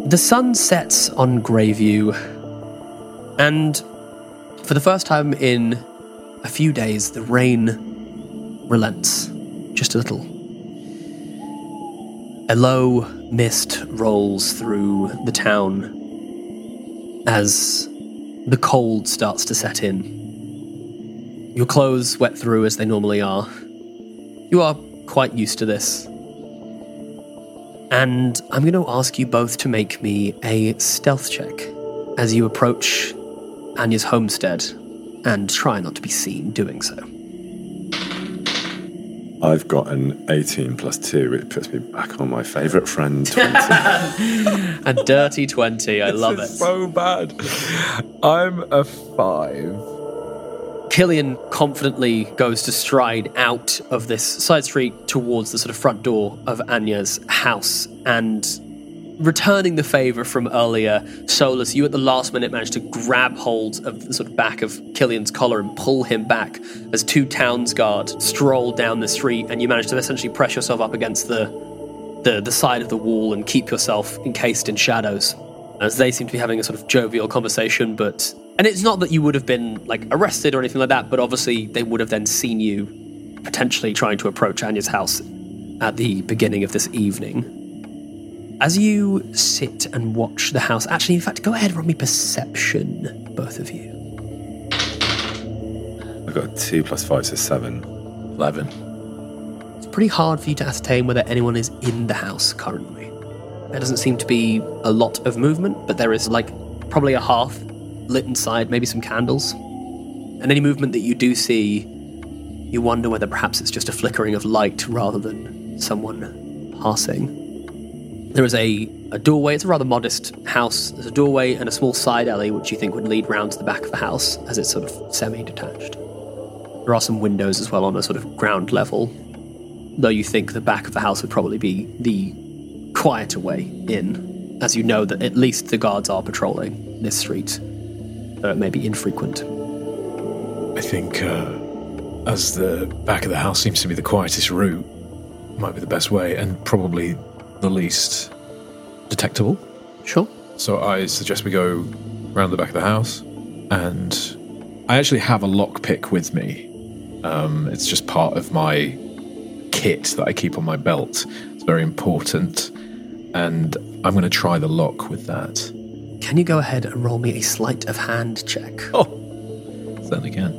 The sun sets on Greyview, and for the first time in a few days, the rain relents just a little. A low mist rolls through the town as the cold starts to set in. Your clothes wet through as they normally are. You are quite used to this. And I'm going to ask you both to make me a stealth check as you approach Anya's homestead and try not to be seen doing so. I've got an 18 plus 2, which puts me back on my favourite friend, 20. A dirty 20, I love it. So bad. I'm a 5. Killian confidently goes to stride out of this side street towards the sort of front door of Anya's house, and returning the favour from earlier, Solus, you at the last minute managed to grab hold of the sort of back of Killian's collar and pull him back as 2 townsguard stroll down the street, and you manage to essentially press yourself up against the side of the wall and keep yourself encased in shadows, as they seem to be having a sort of jovial conversation. And it's not that you would have been like arrested or anything like that, but obviously they would have then seen you potentially trying to approach Anya's house at the beginning of this evening. As you sit and watch the house, actually, in fact, go ahead and roll me perception, both of you. I've got 2 plus 5, so 7. 11. It's pretty hard for you to ascertain whether anyone is in the house currently. There doesn't seem to be a lot of movement, but there is like probably a hearth lit inside, maybe some candles. And any movement that you do see, you wonder whether perhaps it's just a flickering of light rather than someone passing. There is a doorway. It's a rather modest house. There's a doorway and a small side alley which you think would lead round to the back of the house as it's sort of semi-detached. There are some windows as well on a sort of ground level, though you think the back of the house would probably be the quieter way in, as you know that at least the guards are patrolling this street. It may be infrequent. I think as the back of the house seems to be the quietest route, might be the best way and probably the least detectable. Sure. So I suggest we go round the back of the house, and I actually have a lockpick with me. It's just part of my kit that I keep on my belt. It's very important, and I'm going to try the lock with that. Can you go ahead and roll me a sleight of hand check? Oh, certainly can.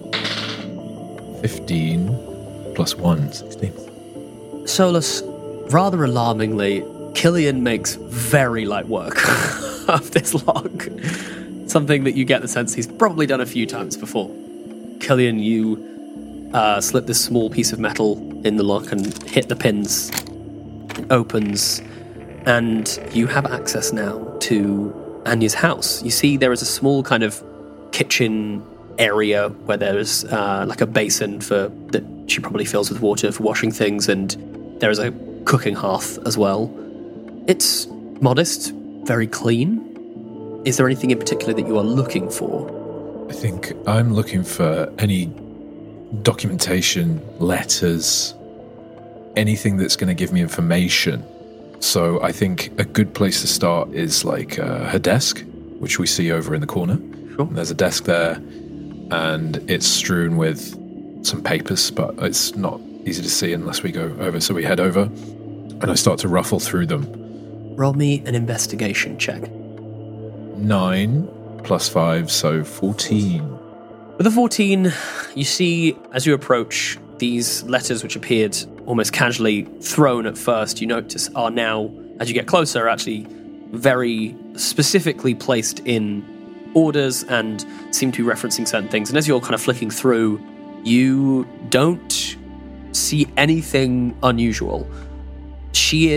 15 plus 1, 16. Solus, rather alarmingly, Killian makes very light work of this lock. Something that you get the sense he's probably done a few times before. Killian, you slip this small piece of metal in the lock and hit the pins. It opens, and you have access now to Anya's house. You see there is a small kind of kitchen area where there's like a basin that she probably fills with water for washing things, and there is a cooking hearth as well. It's modest, very clean. Is there anything in particular that you are looking for? I think I'm looking for any documentation, letters, anything that's going to give me information. So I think a good place to start is like her desk, which we see over in the corner. Sure. There's a desk there, and it's strewn with some papers, but it's not easy to see unless we go over. So we head over, and I start to ruffle through them. Roll me an investigation check. 9 plus 5, so 14. With a 14, you see, as you approach, these letters which appeared almost casually thrown at first, you notice are now, as you get closer, actually very specifically placed in orders and seem to be referencing certain things. And as you're kind of flicking through, you don't see anything unusual. She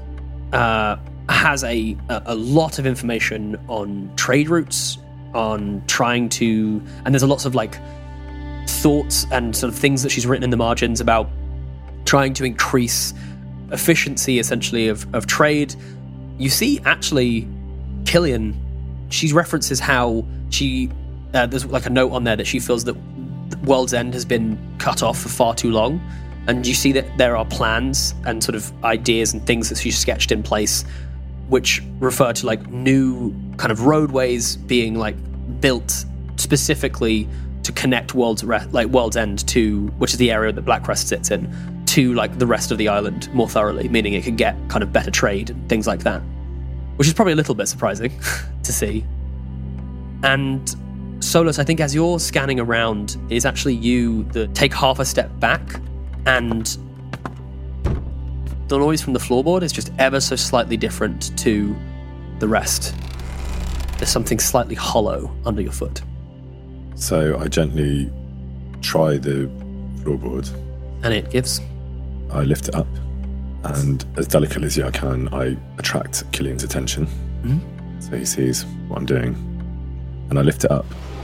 has a lot of information on trade routes, on trying to, and there's a lots of like thoughts and sort of things that she's written in the margins about trying to increase efficiency, essentially, of trade. You see, actually, Killian, she references how she, there's like a note on there that she feels that World's End has been cut off for far too long. And you see that there are plans and sort of ideas and things that she's sketched in place which refer to like new kind of roadways being like built specifically to connect World's End to, which is the area that Blackcrest sits in, to like the rest of the island more thoroughly, meaning it could get kind of better trade and things like that, which is probably a little bit surprising to see. And Solus, I think as you're scanning around, it's actually you that take half a step back, and the noise from the floorboard is just ever so slightly different to the rest. There's something slightly hollow under your foot. So I gently try the floorboard. And it gives. I lift it up, and as delicately as I can, I attract Killian's attention. Mm-hmm. So he sees what I'm doing. And I lift it up.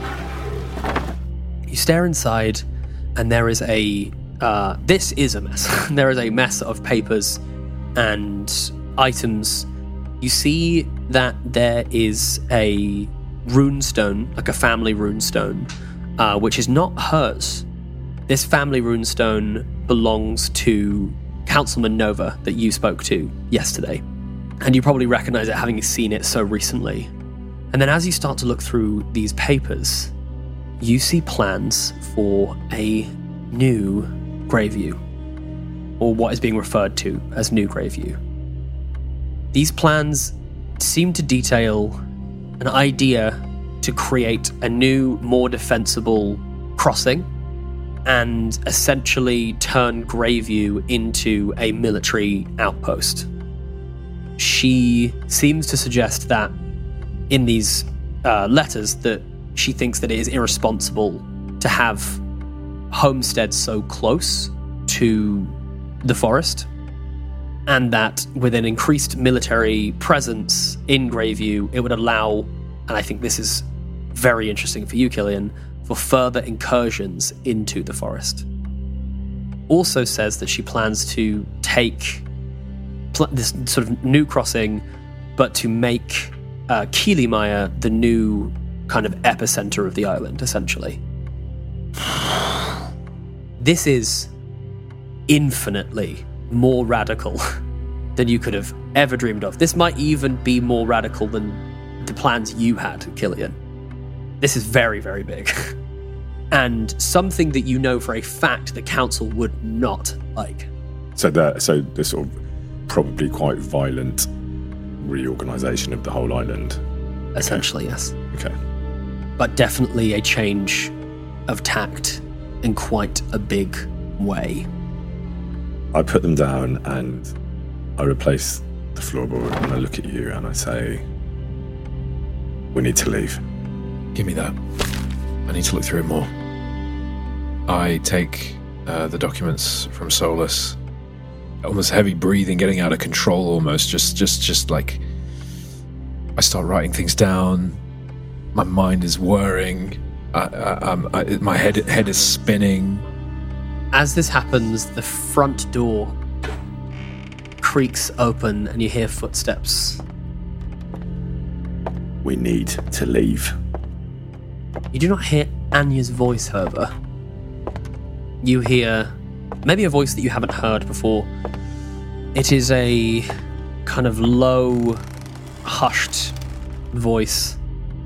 You stare inside, and there is this is a mess. There is a mess of papers and items. You see that there is a runestone, like a family runestone, which is not hers. This family runestone belongs to Councilman Nova that you spoke to yesterday. And you probably recognize it, having seen it so recently. And then as you start to look through these papers, you see plans for a new Greyview, or what is being referred to as New Greyview. These plans seem to detail an idea to create a new, more defensible crossing and essentially turn Greyview into a military outpost. She seems to suggest that in these letters that she thinks that it is irresponsible to have homesteads so close to the forest, and that with an increased military presence in Greyview, it would allow, and I think this is very interesting for you, Killian, for further incursions into the forest. Also says that she plans to take this sort of new crossing, but to make Kielimaya the new kind of epicenter of the island, essentially. This is infinitely more radical than you could have ever dreamed of. This might even be more radical than the plans you had, Killian. This is very, very big. And something that you know for a fact the council would not like. So this sort of probably quite violent reorganisation of the whole island. Essentially, yes. Okay. But definitely a change of tact in quite a big way. I put them down and I replace the floorboard, and I look at you and I say, we need to leave. Give me that. I need to look through it more. I take the documents from Solus. Almost heavy breathing, getting out of control almost. Just like... I start writing things down. My mind is whirring. My head is spinning. As this happens, the front door creaks open and you hear footsteps. We need to leave. You do not hear Anya's voice, however. You hear maybe a voice that you haven't heard before. It is a kind of low, hushed voice.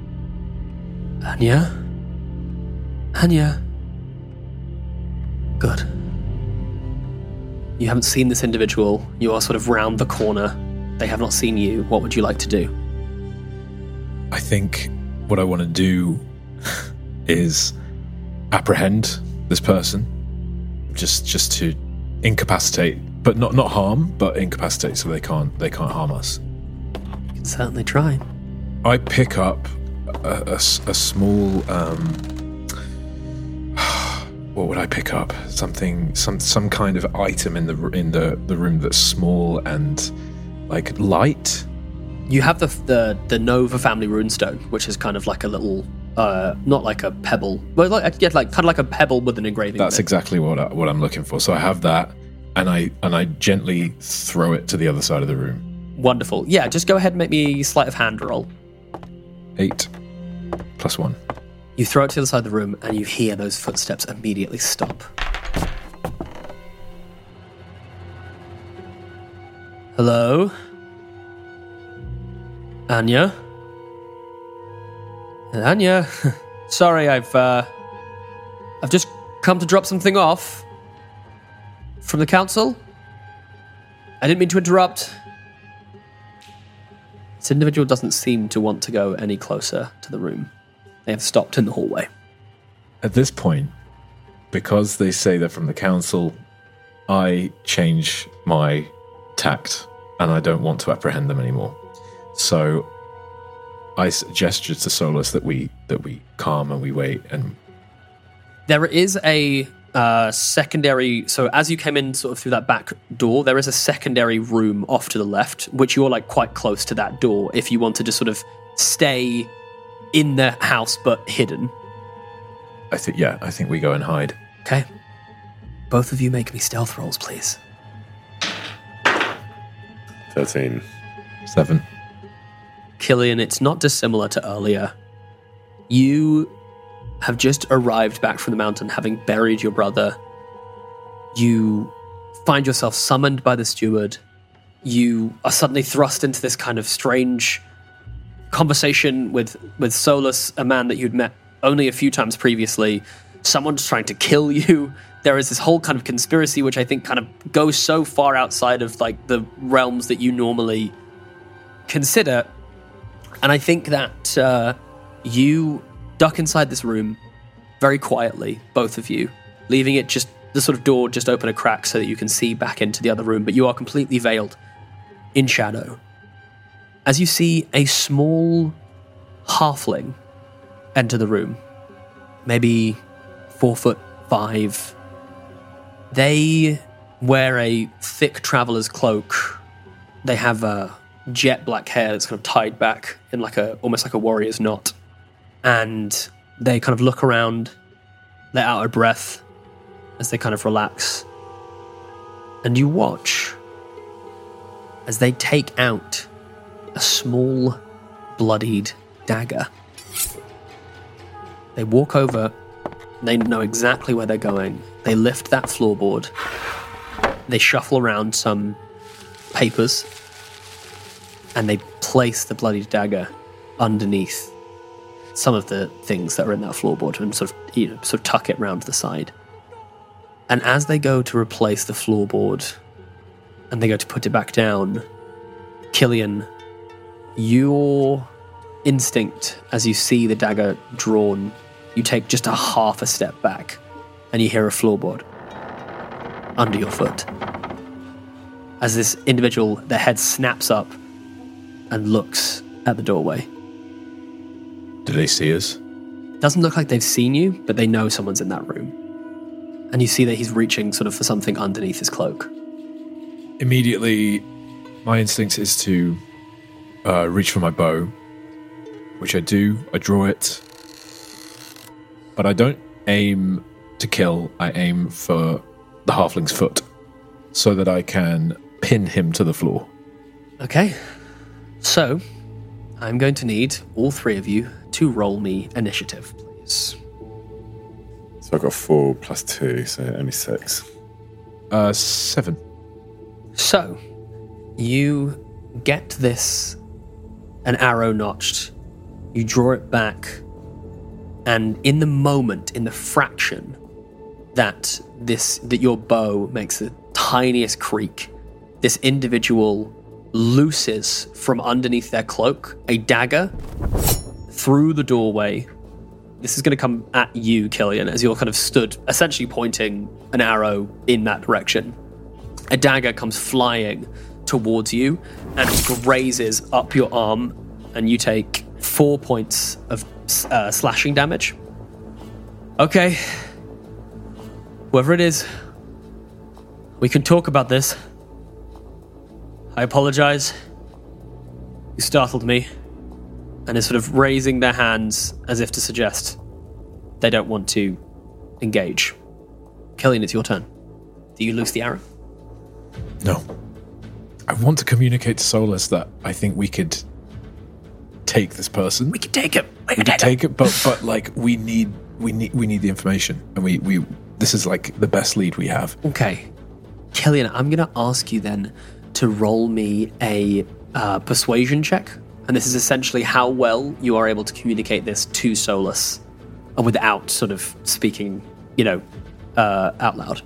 Anya? Anya? Good. You haven't seen this individual. You are sort of round the corner. They have not seen you. What would you like to do? I think what I want to do is apprehend this person, just to incapacitate, but not harm, but incapacitate so they can't harm us. You can certainly try. I pick up a small. What would I pick up? Some kind of item in the room that's small and like light. You have the Nova family runestone, which is kind of like a little, not like a pebble, but like kind of like a pebble with an engraving. That's exactly what I'm looking for. So I have that, and I gently throw it to the other side of the room. Wonderful. Yeah, just go ahead and make me a sleight of hand roll. 8 + 1. You throw it to the other side of the room, and you hear those footsteps immediately stop. Hello? Anya? Anya? Sorry, I've just come to drop something off from the council. I didn't mean to interrupt. This individual doesn't seem to want to go any closer to the room. They have stopped in the hallway. At this point, because they say they're from the council, I change my tact and I don't want to apprehend them anymore. So I gesture to Solus that we calm and we wait. And there is a secondary, so as you came in sort of through that back door, there is a secondary room off to the left, which you're like quite close to that door if you want to just sort of stay in the house but hidden. I think we go and hide. Okay. Both of you make me stealth rolls, please. 13. 7. Killian, it's not dissimilar to earlier. You have just arrived back from the mountain, having buried your brother. You find yourself summoned by the steward. You are suddenly thrust into this kind of strange conversation with Solus, a man that you'd met only a few times previously. Someone's trying to kill you. There is this whole kind of conspiracy, which I think kind of goes so far outside of like the realms that you normally consider. And I think that you duck inside this room very quietly, both of you, leaving it just the sort of door just open a crack so that you can see back into the other room, but you are completely veiled in shadow. As you see a small halfling enter the room, maybe 4'5". They wear a thick traveler's cloak. They have jet black hair that's kind of tied back in like almost like a warrior's knot. And they kind of look around, they're out of breath as they kind of relax. And you watch as they take out a small, bloodied dagger. They walk over, they know exactly where they're going. They lift that floorboard, they shuffle around some papers, and they place the bloodied dagger underneath some of the things that are in that floorboard and sort of tuck it round the side. And as they go to replace the floorboard and they go to put it back down, Killian, your instinct as you see the dagger drawn, you take just a half a step back and you hear a floorboard under your foot. As this individual, their head snaps up and looks at the doorway. Do they see us? Doesn't look like they've seen you, but they know someone's in that room. And you see that he's reaching sort of for something underneath his cloak. Immediately, my instinct is to reach for my bow, which I do. I draw it. But I don't aim to kill. I aim for the halfling's foot so that I can pin him to the floor. Okay. So, I'm going to need all three of you to roll me initiative, please. So I got 4 plus 2, so only 6. 7. So, you get an arrow notched, you draw it back, and in the moment, in the fraction that your bow makes the tiniest creak, this individual looses from underneath their cloak a dagger through the doorway. This is going to come at you, Killian, as you're kind of stood, essentially pointing an arrow in that direction. A dagger comes flying towards you and grazes up your arm, and you take 4 points of slashing damage. Okay. Whoever it is, we can talk about this. I apologize. You startled me. And is sort of raising their hands as if to suggest they don't want to engage. Killian, it's your turn. Do you loose the arrow? No. I want to communicate to Solus that I think we could take this person. We can take him. We can take it, but like we need the information, and we this is like the best lead we have. Okay, Killian, I'm going to ask you then to roll me a persuasion check. And this is essentially how well you are able to communicate this to Solus without sort of speaking, out loud.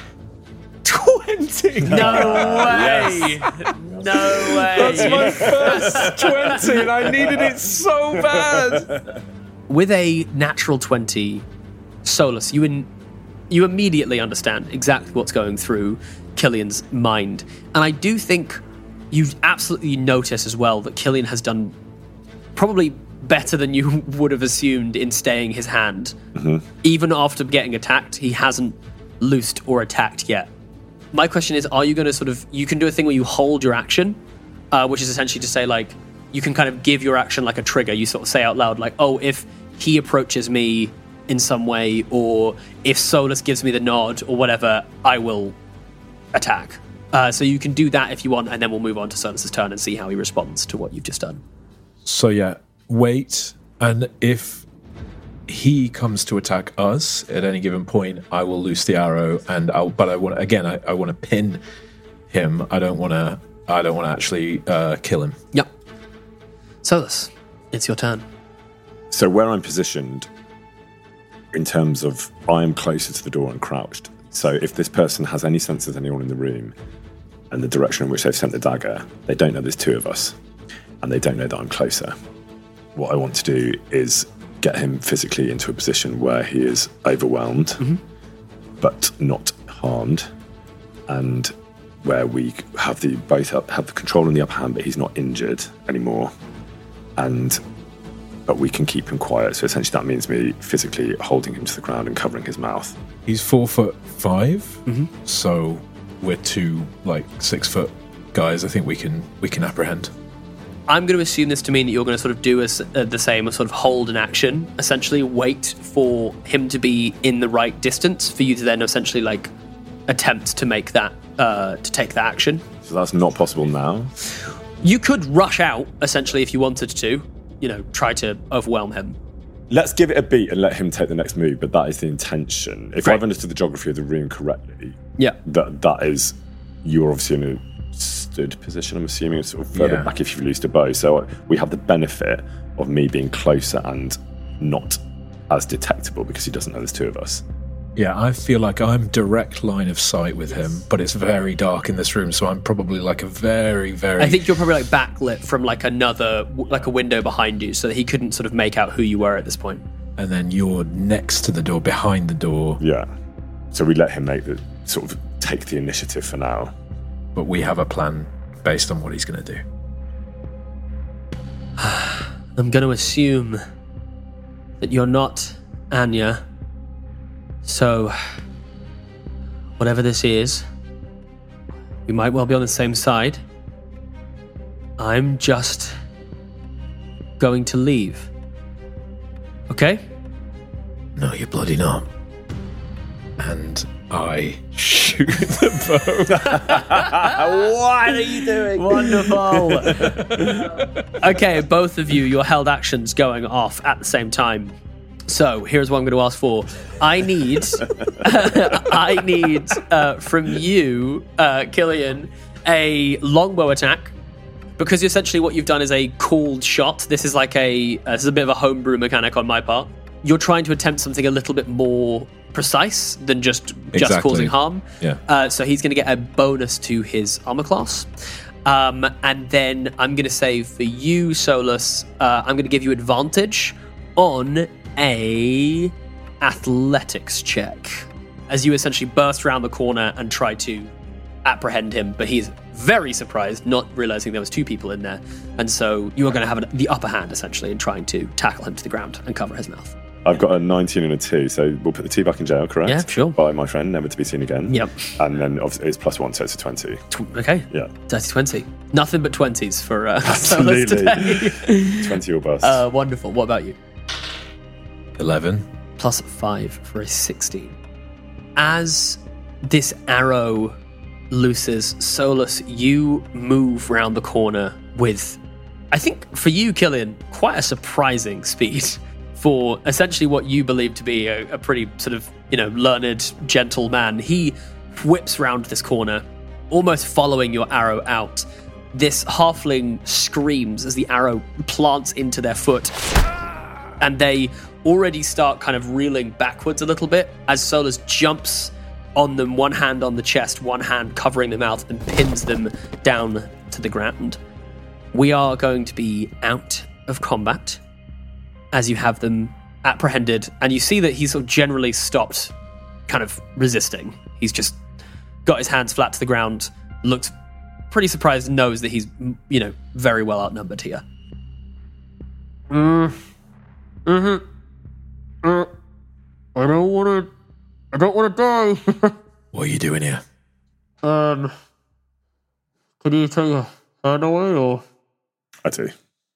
20! No way! No way! That's my first 20 and I needed it so bad! With a natural 20, Solus, you immediately understand exactly what's going through Killian's mind. And I do think you absolutely notice as well that Killian has done probably better than you would have assumed in staying his hand. Mm-hmm. Even after getting attacked, he hasn't loosed or attacked yet. My question is, are you going to you can do a thing where you hold your action, which is essentially to say, like, you can kind of give your action like a trigger. You sort of say out loud, like, oh, if he approaches me in some way, or if Solus gives me the nod or whatever, I will attack. So you can do that if you want, and then we'll move on to Solus's turn and see how he responds to what you've just done. So yeah, wait, and if he comes to attack us at any given point, I will loose the arrow, and I want to pin him. I don't want to actually kill him. Yep. Solus, it's your turn. So where I'm positioned, in terms of I'm closer to the door and crouched. So if this person has any sense of anyone in the room and the direction in which they've sent the dagger, they don't know there's two of us, and they don't know that I'm closer. What I want to do is get him physically into a position where he is overwhelmed, but not harmed, and where we have the control and the upper hand, but he's not injured anymore, but we can keep him quiet. So essentially that means me physically holding him to the ground and covering his mouth. He's 4'5", so we're two 6 foot guys. I think we can apprehend. I'm going to assume this to mean that you're going to sort of do the same, sort of hold an action, essentially wait for him to be in the right distance for you to then essentially attempt to make that, to take that action. So that's not possible now? You could rush out, essentially, if you wanted to, try to overwhelm him. Let's give it a beat and let him take the next move, but that is the intention. If Right. I've understood the geography of the room correctly, Yeah. that is, you're obviously in a stood position, I'm assuming, it's sort of further back if you've loosed a bow. So we have the benefit of me being closer and not as detectable because he doesn't know there's two of us. Yeah, I feel like I'm direct line of sight with him, but it's very dark in this room, so I'm probably a very, very... I think you're probably backlit from another, a window behind you, so that he couldn't sort of make out who you were at this point. And then you're next to the door, behind the door. Yeah. So we let him take the initiative for now. But we have a plan based on what he's going to do. I'm going to assume that you're not Anya. So, whatever this is, we might well be on the same side. I'm just going to leave. Okay? No, you're bloody not. And I shoot the bow. What are you doing? Wonderful. Okay, both of you, your held actions going off at the same time. So here's what I'm going to ask for. I need from you, Killian, a longbow attack, because essentially what you've done is a called shot. This is this is a bit of a homebrew mechanic on my part. You're trying to attempt something a little bit more precise than just Exactly. causing harm. Yeah. So he's going to get a bonus to his armor class. And then I'm going to say for you, Solus, I'm going to give you advantage on a athletics check as you essentially burst around the corner and try to apprehend him, but he's very surprised, not realizing there was two people in there, and so you are going to have the upper hand essentially in trying to tackle him to the ground and cover his mouth. I've got a 19 and a 2, so we'll put the 2 back in jail, correct? Yeah, sure. By my friend, never to be seen again. Yep. And then obviously it's +1, so it's a 20. Okay. Yeah. Dirty 20. Nothing but 20s for Absolutely. Solus today. 20 or bust. Wonderful. What about you? 11. +5 for a 16. As this arrow looses, Solus, you move round the corner with, I think for you, Killian, quite a surprising speed for essentially what you believe to be a pretty sort of, learned, gentle man. He whips round this corner, almost following your arrow out, This halfling screams as the arrow plants into their foot, and they already start kind of reeling backwards a little bit as Solus jumps on them, one hand on the chest, one hand covering their mouth, and pins them down to the ground. We are going to be out of combat as you have them apprehended, and you see that he's sort of generally stopped kind of resisting. He's just got his hands flat to the ground, looks pretty surprised, and knows that he's, very well outnumbered here. I don't want to die. What are you doing here? Can you take your hand away, or? I do.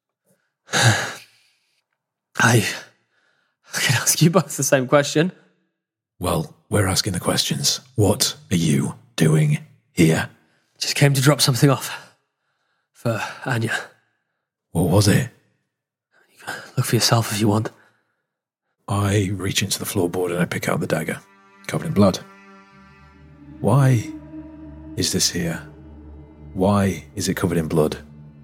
I can ask you both the same question. Well, we're asking the questions. What are you doing here? Just came to drop something off for Anya. What was it? You can look for yourself if you want. I reach into the floorboard and I pick out the dagger, covered in blood. Why is this here? Why is it covered in blood?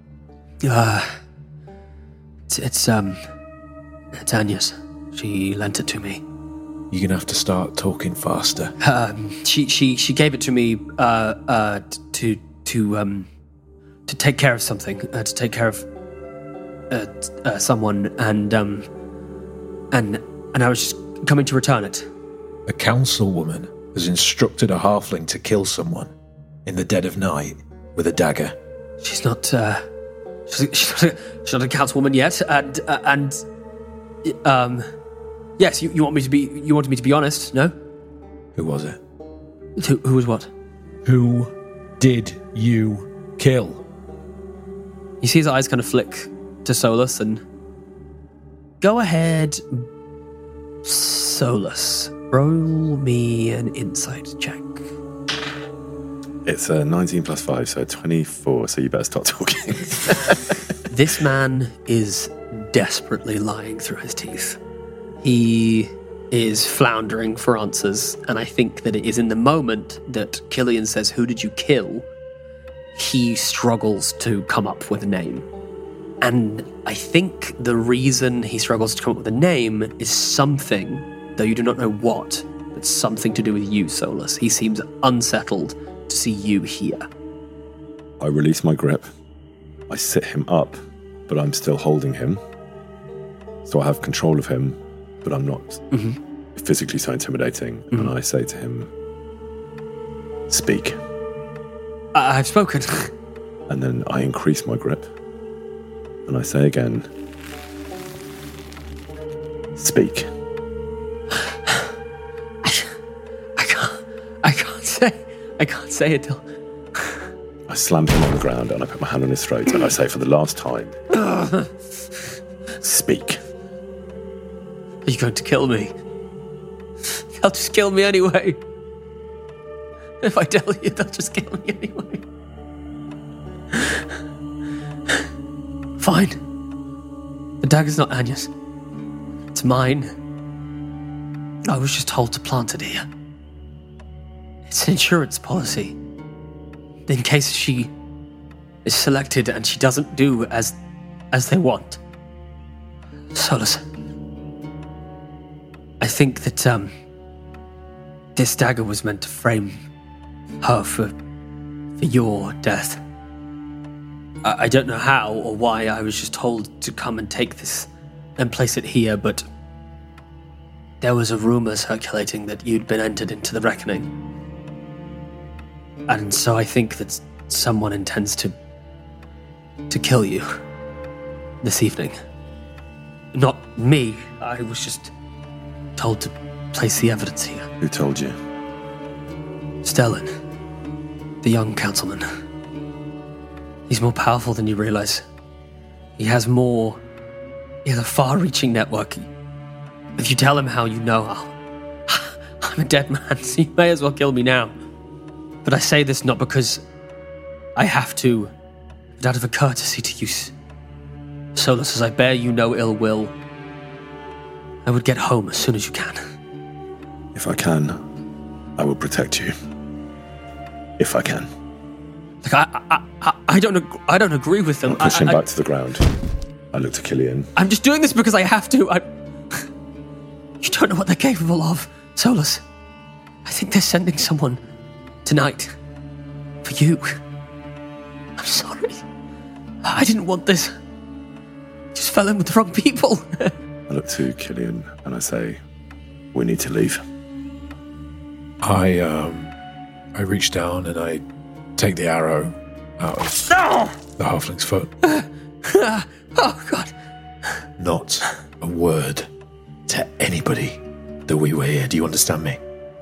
It's Anya's. She lent it to me. You're gonna have to start talking faster. She gave it to me to take care of something, to take care of someone, and I was just coming to return it. A councilwoman has instructed a halfling to kill someone in the dead of night with a dagger. She's not. She's not a councilwoman yet, and yes, you want me to be. You wanted me to be honest, no? Who was it? Who was what? Who did you kill? You see his eyes kind of flick to Solus, and go ahead, Solus. Roll me an insight check. It's 19 plus 5, so 24, so you better start talking. This man is desperately lying through his teeth. He is floundering for answers, and I think that it is in the moment that Killian says, "Who did you kill?" he struggles to come up with a name. And I think the reason he struggles to come up with a name is something, though you do not know what, but something to do with you, Solus. He seems unsettled to see you here. I release my grip. I sit him up, but I'm still holding him. So I have control of him, but I'm not physically so intimidating. And I say to him, "Speak." I've spoken. And then I increase my grip. And I say again, "Speak." I can't say it till... I slam him on the ground and I put my hand on his throat and I say for the last time, "Speak." Are you going to kill me? They'll just kill me anyway. If I tell you, they'll just kill me anyway. Fine. The dagger's not Anya's. It's mine. I was just told to plant it here. It's an insurance policy. In case she is selected and she doesn't do as they want. Solus, I think that this dagger was meant to frame her for your death. I don't know how or why. I was just told to come and take this and place it here, but there was a rumor circulating that you'd been entered into the reckoning. And so I think that someone intends to kill you this evening. Not me. I was just told to place the evidence here. Who told you? Stellan, the young councilman. He's more powerful than you realize. He has a far-reaching network. If you tell him how you know, I'm a dead man, so you may as well kill me now. But I say this not because I have to, but out of a courtesy to you. Solus, as I bear you no ill will, I would get home as soon as you can. If I can, I will protect you. If I can. Like, I don't agree with them. I push him back to the ground. I look to Killian. I'm just doing this because I have to. You don't know what they're capable of, Solus. I think they're sending someone tonight for you. I'm sorry. I didn't want this. Just fell in with the wrong people. I look to Killian and I say, we need to leave. I reach down and I take the arrow out of the halfling's foot. Oh, God. Not a word to anybody that we were here. Do you understand me?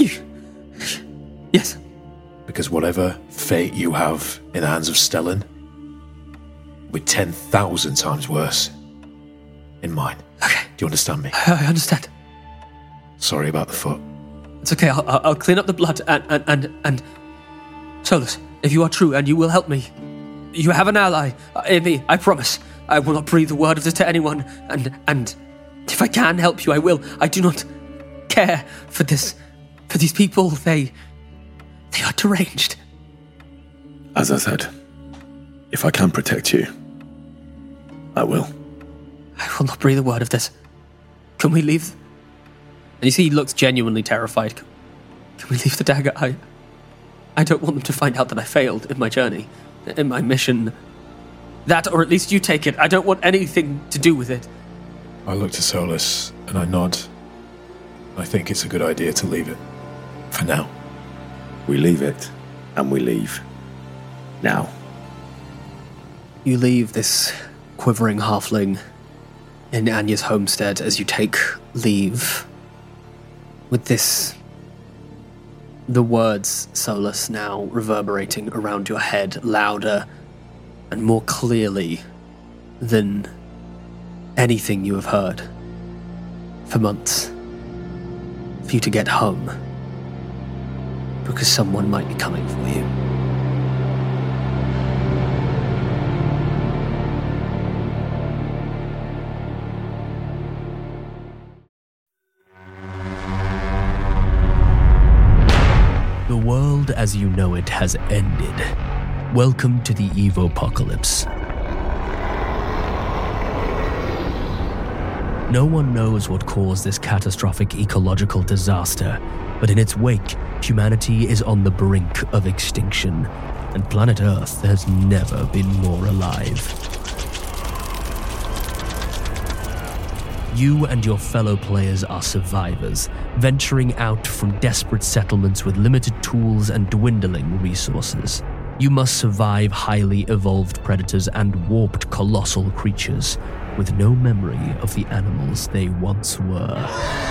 Yes. Because whatever fate you have in the hands of Stellan, we're 10,000 times worse in mine. Okay. Do you understand me? I understand. Sorry about the foot. It's okay. I'll clean up the blood and Solus, if you are true and you will help me, you have an ally in me. I promise. I will not breathe a word of this to anyone. And if I can help you, I will. I do not care for this. For these people, they are deranged. As I said, if I can protect you, I will. I will not breathe a word of this. Can we leave? And you see he looks genuinely terrified. Can we leave the dagger? I don't want them to find out that I failed in my journey, in my mission. That, or at least you take it. I don't want anything to do with it. I look to Solus and I nod. I think it's a good idea to leave it. For now. We leave it, and we leave. Now. You leave this quivering halfling in Anya's homestead as you take leave. With the words, Solus, now reverberating around your head louder and more clearly than anything you have heard for months. For you to get home. Because someone might be coming for you. The world as you know it has ended. Welcome to the Evopocalypse. No one knows what caused this catastrophic ecological disaster, but in its wake, humanity is on the brink of extinction, and planet Earth has never been more alive. You and your fellow players are survivors, venturing out from desperate settlements with limited tools and dwindling resources. You must survive highly evolved predators and warped colossal creatures, with no memory of the animals they once were.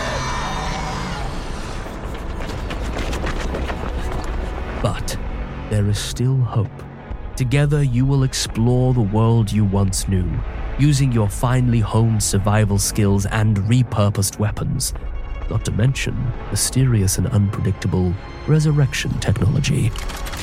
But there is still hope. Together you will explore the world you once knew, using your finely honed survival skills and repurposed weapons, not to mention mysterious and unpredictable resurrection technology.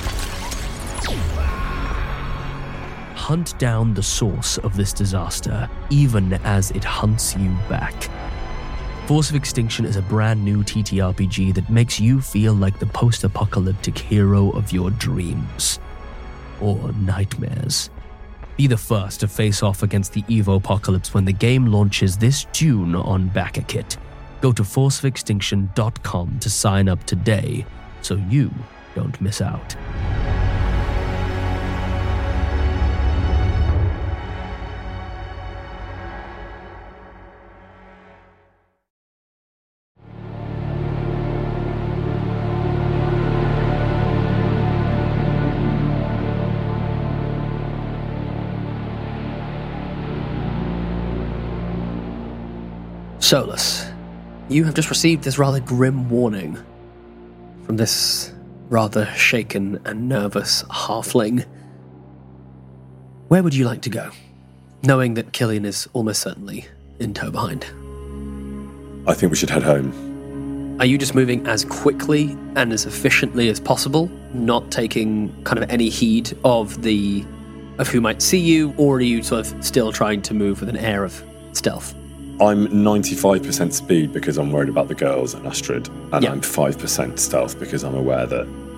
Hunt down the source of this disaster, even as it hunts you back. Force of Extinction is a brand new TTRPG that makes you feel like the post-apocalyptic hero of your dreams. Or nightmares. Be the first to face off against the Evopocalypse when the game launches this June on BackerKit. Go to forceofextinction.com to sign up today, so you don't miss out. Solus, you have just received this rather grim warning from this rather shaken and nervous halfling. Where would you like to go, knowing that Killian is almost certainly in tow behind? I think we should head home. Are you just moving as quickly and as efficiently as possible, not taking kind of any heed of who might see you, or are you sort of still trying to move with an air of stealth? I'm 95% speed because I'm worried about the girls and Astrid, and Yeah. I'm 5% stealth because I'm aware that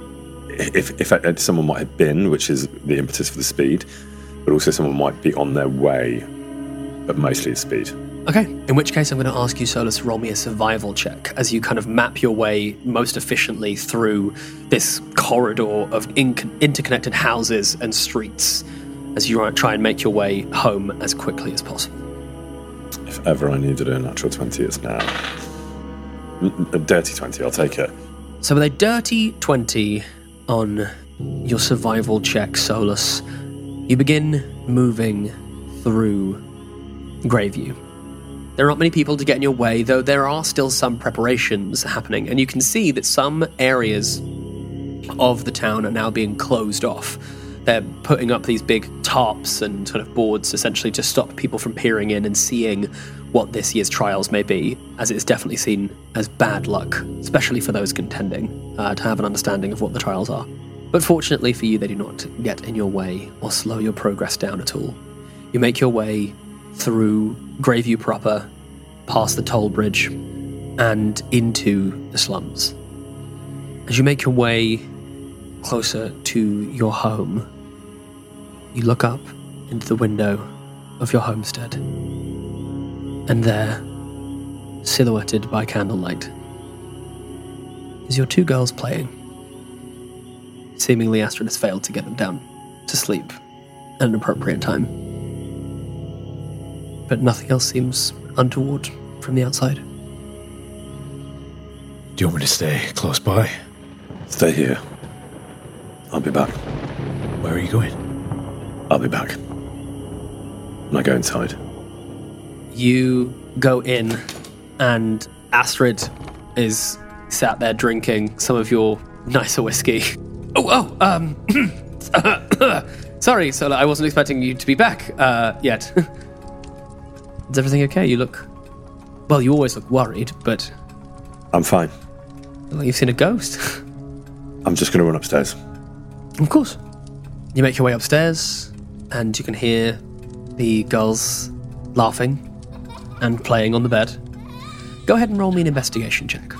if someone might have been, which is the impetus for the speed, but also someone might be on their way, but mostly it's speed. Okay, in which case I'm going to ask you, Solus, to roll me a survival check as you kind of map your way most efficiently through this corridor of interconnected houses and streets as you try and make your way home as quickly as possible. If ever I needed a natural 20, it's now. A dirty 20, I'll take it. So with a dirty 20 on your survival check, Solus, you begin moving through Greyview. There aren't many people to get in your way, though there are still some preparations happening, and you can see that some areas of the town are now being closed off. They're putting up these big tarps and sort of boards essentially to stop people from peering in and seeing what this year's trials may be, as it's definitely seen as bad luck, especially for those contending, to have an understanding of what the trials are. But fortunately for you, they do not get in your way or slow your progress down at all. You make your way through Greyview proper, past the toll bridge, and into the slums. As you make your way closer to your home, you look up into the window of your homestead, and there, silhouetted by candlelight, is your two girls playing. Seemingly Astrid has failed to get them down to sleep at an appropriate time. But nothing else seems untoward from the outside. Do you want me to stay close by? Stay here. I'll be back. Where are you going? I'll be back. When I go inside. You go in, and Astrid is sat there drinking some of your nicer whiskey. Sorry, Sola, I wasn't expecting you to be back yet. Is everything okay? You look... Well, you always look worried, but... I'm fine. Like you've seen a ghost. I'm just going to run upstairs. Of course. You make your way upstairs, and you can hear the girls laughing and playing on the bed. Go ahead and roll me an investigation check.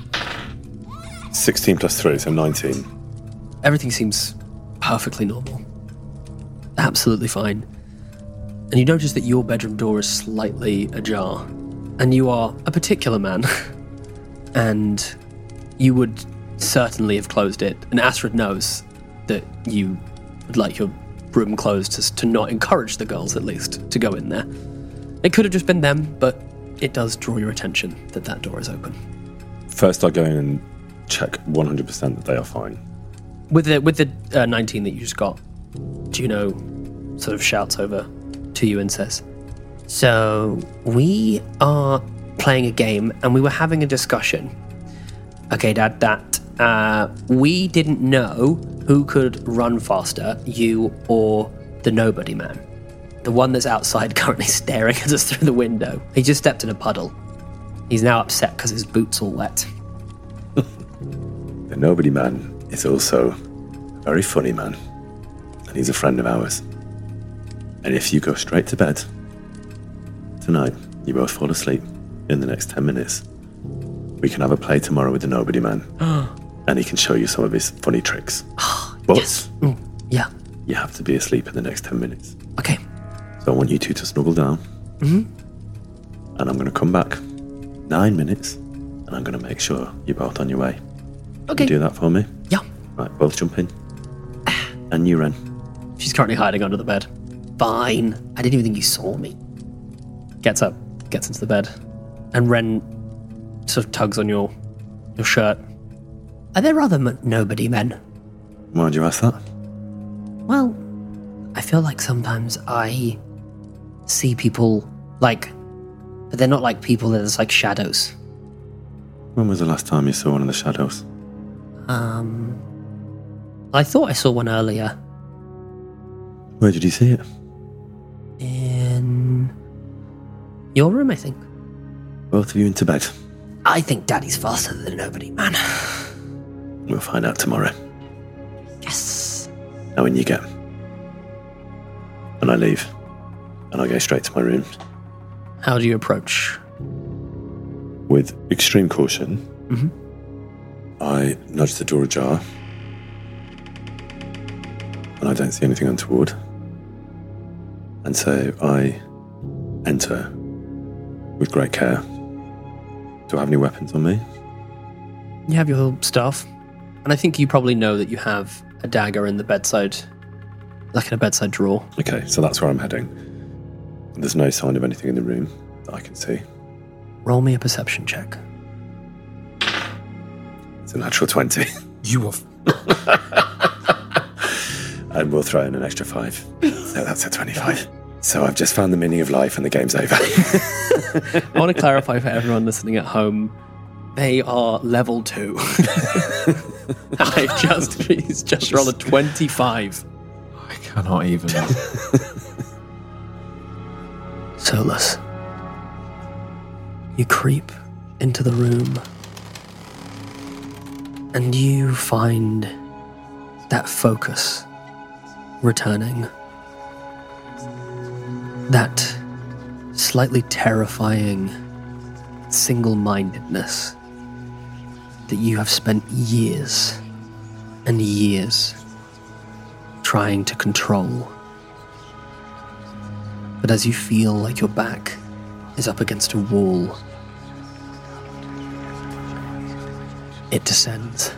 16 plus 3, so 19. Everything seems perfectly normal. Absolutely fine. And you notice that your bedroom door is slightly ajar. And you are a particular man. And you would certainly have closed it. And Astrid knows that you would like your room closed to not encourage the girls, at least, to go in there. It could have just been them, but it does draw your attention that that door is open. First, I go in and check 100% that they are fine. With the 19 that you just got, Juno sort of shouts over to you and says, "So we are playing a game, and we were having a discussion. Okay, Dad, we didn't know who could run faster, you or the nobody man. The one that's outside currently staring at us through the window. He just stepped in a puddle. He's now upset because his boot's all wet." The nobody man is also a very funny man, and he's a friend of ours. And if you go straight to bed tonight, you both fall asleep in the next 10 minutes, we can have a play tomorrow with the nobody man, and he can show you some of his funny tricks. But Yes. Yeah. you have to be asleep in the next 10 minutes. Okay. So I want you two to snuggle down, and I'm going to come back 9 minutes, and I'm going to make sure you're both on your way. Okay. You do that for me? Yeah. Right, both jump in. And you, Ren. She's currently hiding under the bed. Fine. I didn't even think you saw me. Gets up, gets into the bed, and Ren sort of tugs on your shirt. Are there other nobody men? Why'd you ask that? Well, I feel like sometimes I see people but they're not like people, they're just like shadows. When was the last time you saw one of the shadows? I thought I saw one earlier. Where did you see it? In your room, I think. Both of you into bed. I think Daddy's faster than nobody man. We'll find out tomorrow. Yes. Now in you go. And I leave. And I go straight to my room. How do you approach? With extreme caution, I nudge the door ajar and I don't see anything untoward. And so I enter with great care. Do I have any weapons on me? You have your staff, and I think you probably know that you have a dagger in the bedside, like in a bedside drawer. Okay, so that's where I'm heading. There's no sign of anything in the room that I can see. Roll me a perception check. It's a natural 20. You are... And we'll throw in an extra 5. So that's a 25. So I've just found the meaning of life and the game's over. I want to clarify for everyone listening at home, they are level 2. He's just rolled a 25. I cannot even... Solus, you creep into the room and you find that focus returning. That slightly terrifying single-mindedness that you have spent years and years trying to control. But as you feel like your back is up against a wall, it descends.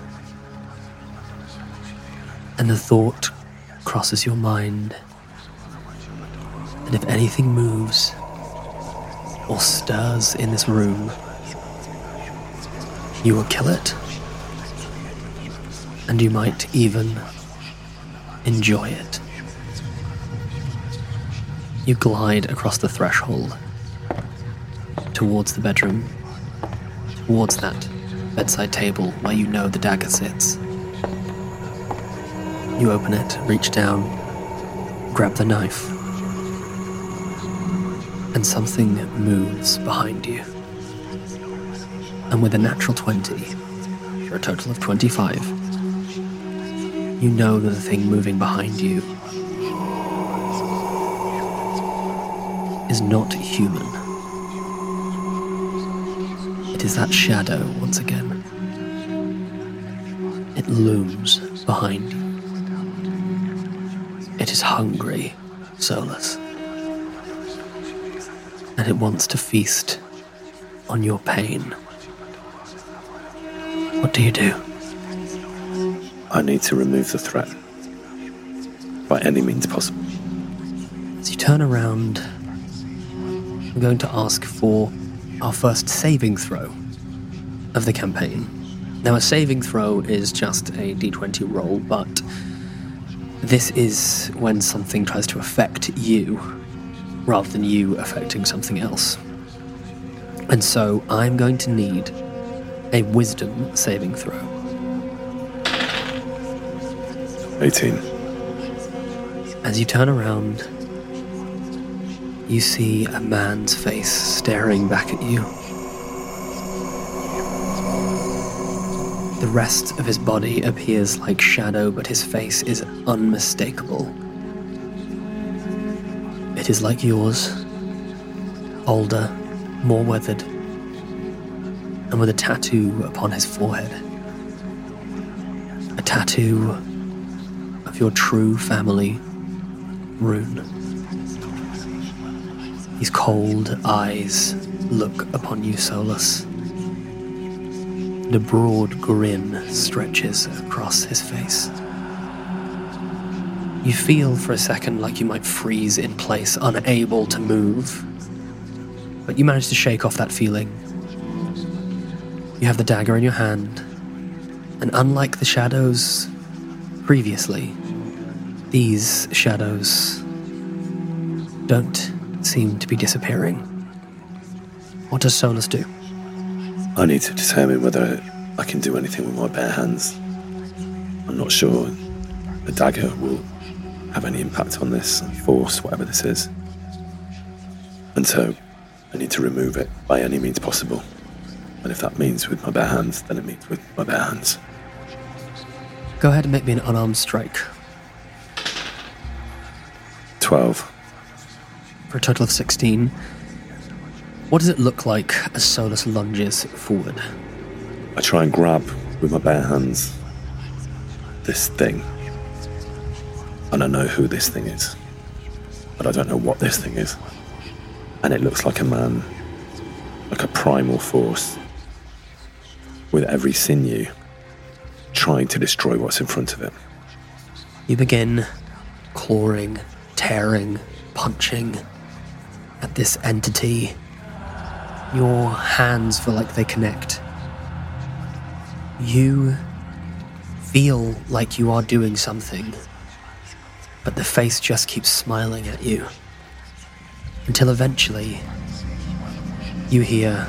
And the thought crosses your mind that if anything moves or stirs in this room, you will kill it. And you might even enjoy it. You glide across the threshold towards the bedroom, towards that bedside table where you know the dagger sits. You open it, reach down, grab the knife, and something moves behind you. And with a natural 20, for a total of 25, you know that the thing moving behind you is not human. It is that shadow once again. It looms behind you. It is hungry, Solus. And it wants to feast on your pain. What do you do? I need to remove the threat by any means possible. As you turn around, I'm going to ask for our first saving throw of the campaign. Now, a saving throw is just a d20 roll, but this is when something tries to affect you rather than you affecting something else. And so I'm going to need a wisdom saving throw. 18. As you turn around, you see a man's face staring back at you. The rest of his body appears like shadow, but his face is unmistakable. It is like yours, older, more weathered, and with a tattoo upon his forehead. A tattoo of your true family, Rune. His cold eyes look upon you, Solus. And a broad grin stretches across his face. You feel for a second like you might freeze in place, unable to move. But you manage to shake off that feeling. You have the dagger in your hand, and unlike the shadows previously, these shadows don't seem to be disappearing. What does Solus do? I need to determine whether I can do anything with my bare hands. I'm not sure the dagger will have any impact on this force, whatever this is. And so I need to remove it by any means possible. And if that means with my bare hands, then it means with my bare hands. Go ahead and make me an unarmed strike. 12. For a total of 16. What does it look like as Solus lunges forward? I try and grab with my bare hands this thing. And I know who this thing is. But I don't know what this thing is. And it looks like a man, like a primal force, with every sinew trying to destroy what's in front of it. You begin clawing, tearing, punching at this entity. Your hands feel like they connect. You feel like you are doing something, but the face just keeps smiling at you. Until eventually, you hear,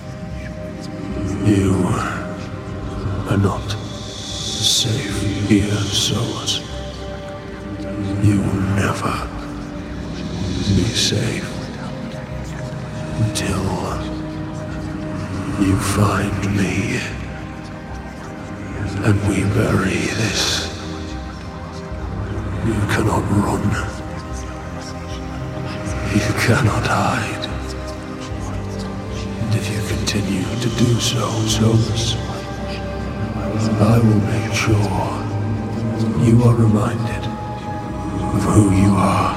"You are not safe here, Solus. You will never be safe until you find me and we bury this. You cannot run. You cannot hide. And if you continue to do so, Solus, I will make sure you are reminded of who you are."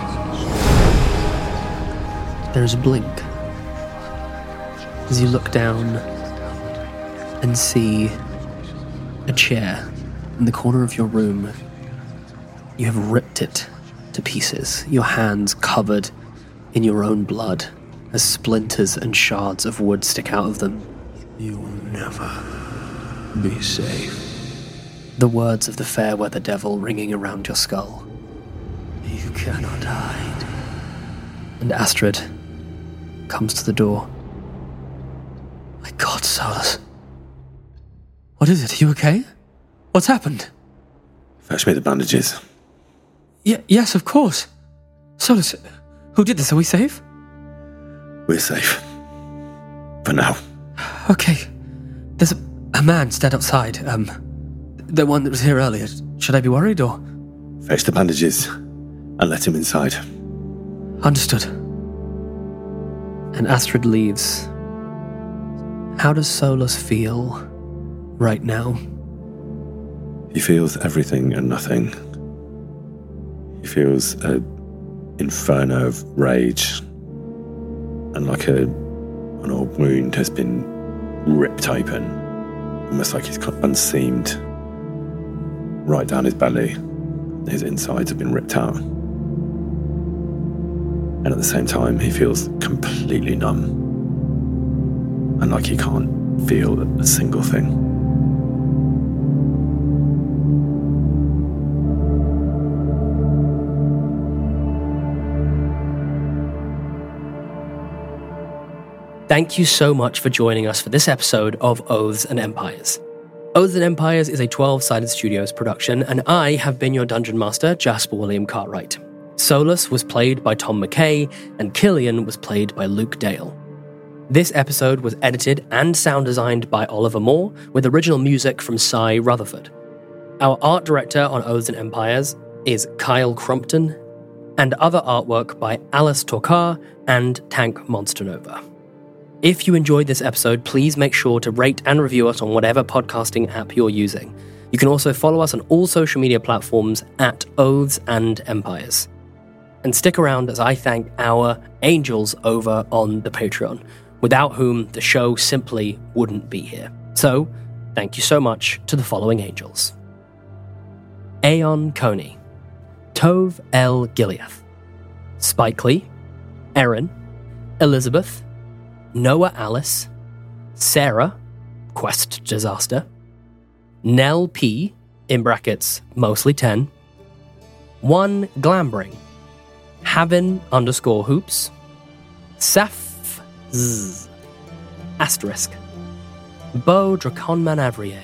there's a blink as you look down and see a chair in the corner of your room. You have ripped it to pieces, your hands covered in your own blood as splinters and shards of wood stick out of them. "You will never be safe." The words of the Fairweather Devil ringing around your skull. "You cannot hide." And Astrid comes to the door. My God, Solus. What is it? Are you okay? What's happened? Fetch me the bandages. Yes, of course. Solus, who did this? Are we safe? We're safe. For now. Okay. There's a man stand outside. The one that was here earlier. Should I be worried or? Fetch the bandages and let him inside. Understood. And Astrid leaves. How does Solus feel right now? He feels everything and nothing. He feels an inferno of rage, and like an old wound has been ripped open, almost like he's unseamed right down his belly. His insides have been ripped out. And at the same time, he feels completely numb, and like he can't feel a single thing. Thank you so much for joining us for this episode of Oaths and Empires. Oaths and Empires is a 12-Sided Studios production, and I have been your Dungeon Master, Jasper William Cartwright. Solus was played by Tom McKay, and Killian was played by Luke Dale. This episode was edited and sound designed by Oliver Moore, with original music from Cy Rutherford. Our art director on Oaths and Empires is Kyle Crumpton, and other artwork by Alice Torkar and Tank Monster Nova. If you enjoyed this episode, please make sure to rate and review us on whatever podcasting app you're using. You can also follow us on all social media platforms at Oaths and Empires. And stick around as I thank our angels over on the Patreon, without whom the show simply wouldn't be here. So, thank you so much to the following angels. Aeon Coney, Tove L. Gileath, Spike Lee, Erin, Elizabeth, Noah Alice, Sarah, Quest Disaster, Nell P, in brackets, mostly 10, 1 Glambring, Havin_Hoops, Saf Z, asterisk, Bo Draconman Avrier,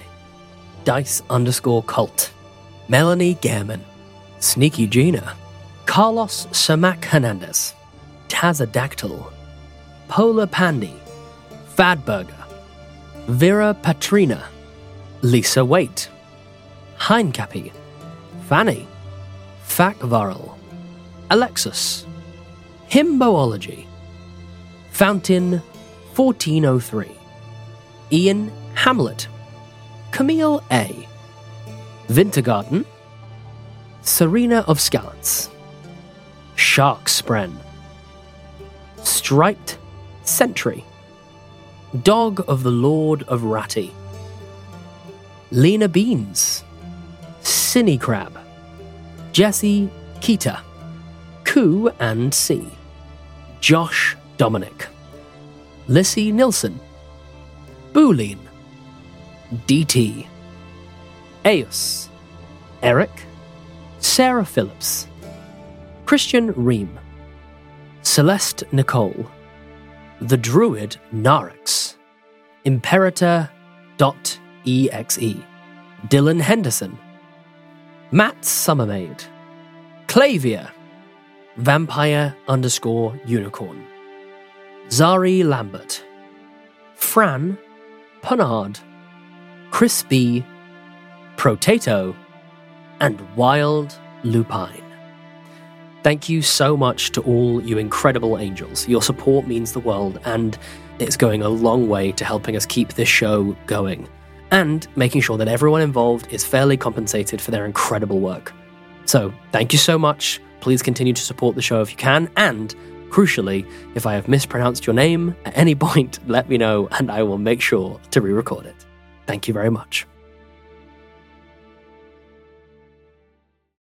Dice_Cult, Melanie Gehrman, Sneaky Gina, Carlos Samak Hernandez, Tazadactyl, Polar Pandy, Fadburger, Vera Patrina, Lisa Waite, Heinkappy, Fanny, Fakvarl, Alexis, Himboology, Fountain 1403, Ian Hamlet, Camille A, Wintergarten, Serena of Skallets, Shark Spren, Striped Sentry, Dog of the Lord of Ratty, Lena Beans, Cinny Crab, Jesse Keita, Koo and C, Josh Dominic, Lissy Nilsson, Boolean, DT, Eos, Eric, Sarah Phillips, Christian Ream, Celeste Nicole, The Druid Narix, Imperator.exe, Dylan Henderson, Matt Summermaid, Clavia, Vampire_Unicorn, Zari Lambert, Fran, Punard, Chris B, Protato, and Wild Lupine. Thank you so much to all you incredible angels. Your support means the world, and it's going a long way to helping us keep this show going, and making sure that everyone involved is fairly compensated for their incredible work. So, thank you so much. Please continue to support the show if you can, and, crucially, if I have mispronounced your name at any point, let me know, and I will make sure to re-record it. Thank you very much.